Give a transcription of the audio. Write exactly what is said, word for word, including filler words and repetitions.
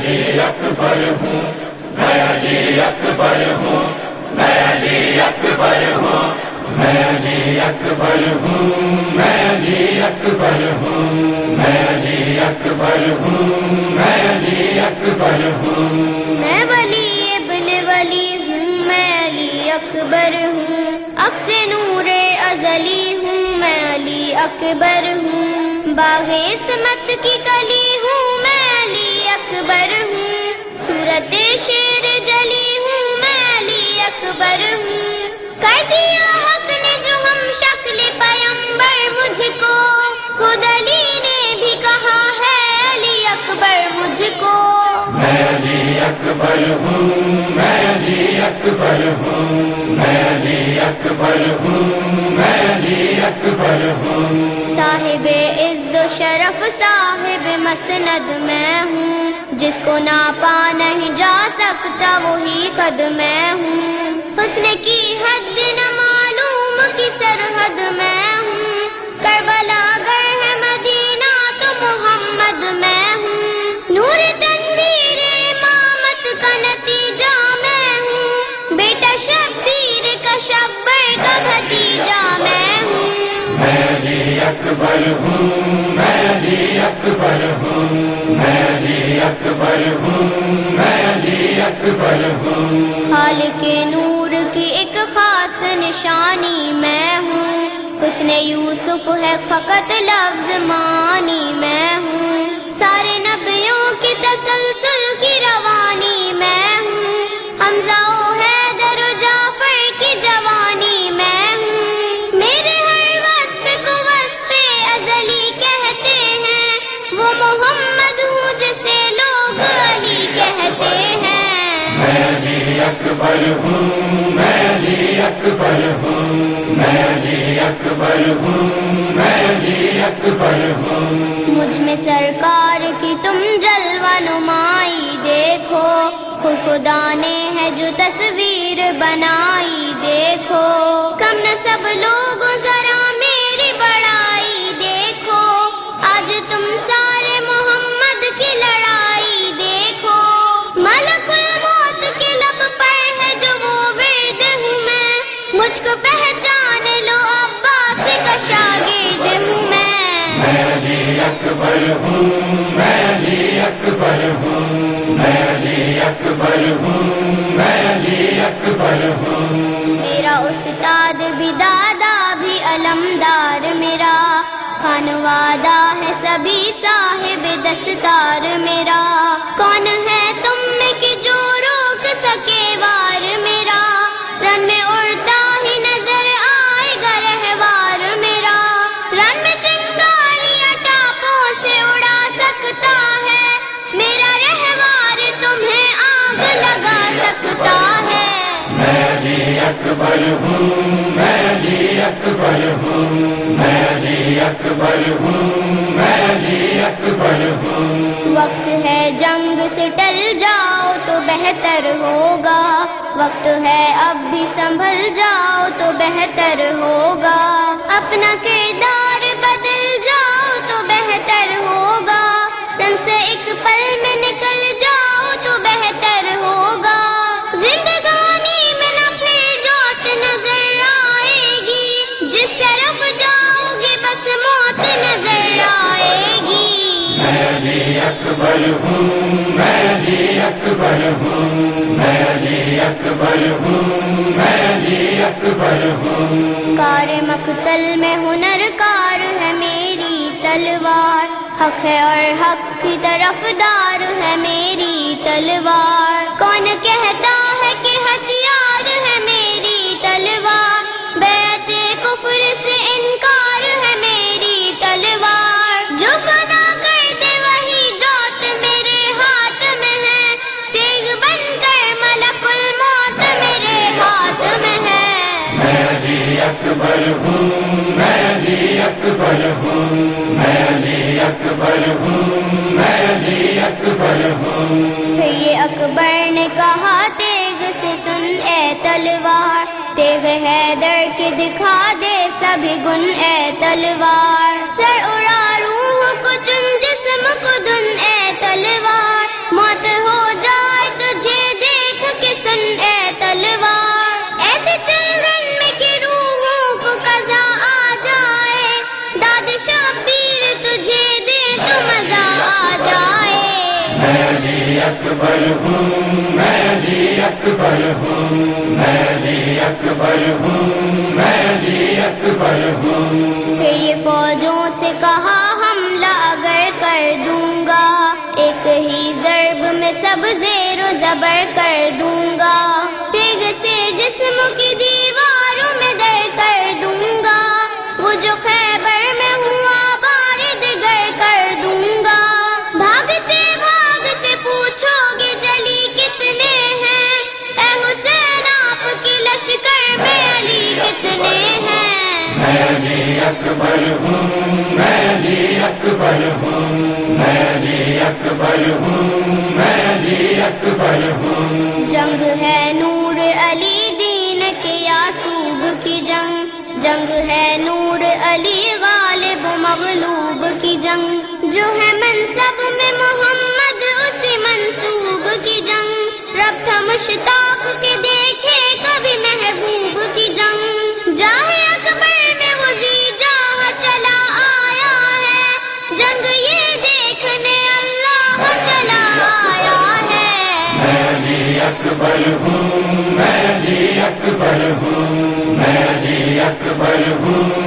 علی اکبر ہوں، میں علی اکبر ہوں، میں علی اکبر ہوں، میں علی اکبر ہوں، میں علی اکبر ہوں، میں علی اکبر ہوں، میں علی اکبر ہوں، میں ولی ابن ولی ہوں، میں علی اکبر ہوں، عکس نور ازلی ہوں، میں علی اکبر ہوں، باغ عصمت کی کلی ہوں، میں علی اکبر ہوں، صورت شیر جلی ہوں، میں علی اکبر ہوں، کر دیا حق نے جو ہم شکل پیمبر مجھ کو، خود علی نے بھی کہا ہے علی اکبر مجھ کو، میں علی اکبر ہوں، میں علی اکبر ہوں، میں علی اکبر ہوں، میں علی اکبر ہوں، صاحب عز و شرف صاحب مسند میں ہوں، جس کو ناپا نہیں جا سکتا وہی قد میں ہوں، حسن کی حد نہ معلوم کی سرحد میں ہوں، کربلا گر ہے مدینہ تو محمد میں ہوں، نور تنویر امامت کا نتیجہ میں ہوں، بیٹا شبیر کا شبر کا بھتیجا میں ہوں، میں علی اکبر ہوں، میں علی اکبر ہوں، میں علی اکبر ہوں، میں علی اکبر ہوں، خالق نور کی ایک خاص نشانی میں ہوں، حسن یوسف ہے فقط لفظ مانی میں ہوں، سارے نبیوں کی تسلسل کی روانی میں ہوں، حمزہ و حیدر و جعفر کی جوانی میں ہوں، میرے ہر وصف کو وصف ازلی کہتے ہیں، وہ محمد ہوں جسے لوگ علی کہتے ہیں، میں علی اکبر ہوں، میں علی اکبر ہوں، میں علی اکبر ہوں، میں علی اکبر ہوں، مجھ میں سرکار کی تم جلوہ نمائی دیکھو، خود خدا نے ہے جو تصویر بنائی دیکھو، کم نہ سب لوگوں ذرا میری بڑائی دیکھو، آج تم سارے محمد کی لڑائی دیکھو، ملک الموت کے لب پر ہے جو وہ ورد ہوں میں، مجھ کو پہچان لو عباس کا شاگرد ہوں میں، میں علی اکبر ہوں، میں علی اکبر ہوں، میں علی اکبر ہوں، میں علی اکبر ہوں، میرا استاد بھی دادا بھی علمدار میرا، خانوادہ ہے سبھی صاحب دستار میرا، کون ہے تم میں کہ جو روک سکے وار میرا، رن میں اڑتا ہی نظر آئے گا رہوار میرا، رن میں چنگاریاں ٹاپوں سے اڑا سکتا ہے، میرا رہوار تمہیں آگ لگا سکتا ہے، میں علی اکبر ہوں، میں علی اکبر ہوں، میں علی اکبر ہوں، میں علی اکبر ہوں، وقت ہے جنگ سے ٹل جاؤ تو بہتر ہوگا، وقت ہے اب بھی سنبھل جاؤ تو بہتر ہوگا، اپنا کردار بدل جاؤ تو بہتر ہوگا، رن سے ایک پل میں نکل جاؤ تو بہتر ہوگا، زندگانی میں نہ پھر جوت نظر آئے گی، جس طرف جاؤ گے بس موت نظر آئے گی، میں علی اکبر ہوں، میں علی اکبر ہوں، میں علی اکبر ہوں، میں علی اکبر ہوں، کار مقتل میں ہنر کار ہے میری تلوار، حق ہے اور حق کی طرف دار ہے میری تلوار، کون کہتا ہے کہ ہتھیار ہے میری تلوار، بیعت کفر سے انکار ہے میری تلوار، جو فنا کر دے وہی جوت میرے ہاتھ میں ہے، تیغ بن کر ملک الموت میرے ہاتھ میں ہے، میں علی اکبر ہوں، میں علی اکبر ہوں، میں علی اکبر ہوں، میں علی اکبر ہوں، پھر یہ اکبر نے کہا تیغ سے سن اے تلوار، تیغ حیدر کے دکھا دے سبھی گن اے تلوار، سر اڑا روح کو چن جسم کو دن اے تلوار، موت اکبر ہوں میں علی اکبر ہوں میں علی اکبر ہوں میں علی اکبر ہوں پھر یہ فوجوں سے کہا حملہ اگر کر دوں گا ایک ہی ضرب میں سب زیر و زبر کر دوں گا تیغ سے جسم کی دیواروں میں در کر دوں گا وہ جو خیبر میں ہوا بارد گر کر دوں گا بھاگتے بھاگتے پوچھو گے جلی کتنے ہیں اے حسین آپ کے لشکر میں علی کتنے ہیں میں علی اکبر ہوں میں علی اکبر ہوں میں علی اکبر ہوں میں علی اکبر ہوں جنگ ہے نور علی دین کے یعقوب کی جنگ جنگ ہے نور علی غالب مغلوب کی جنگ جو ہے منصب میں محمد اسی منصوب کی جنگ رب تھا مشتاق کے دیکھے کبھی محبوب کی جنگ جاہے اکبر میں وہ زی جاہ چلا آیا ہے جنگ یہ دیکھنے اللہ چلا آیا ہے میں علی اکبر ہوں میں علی اکبر ہوں میں علی اکبر ہوں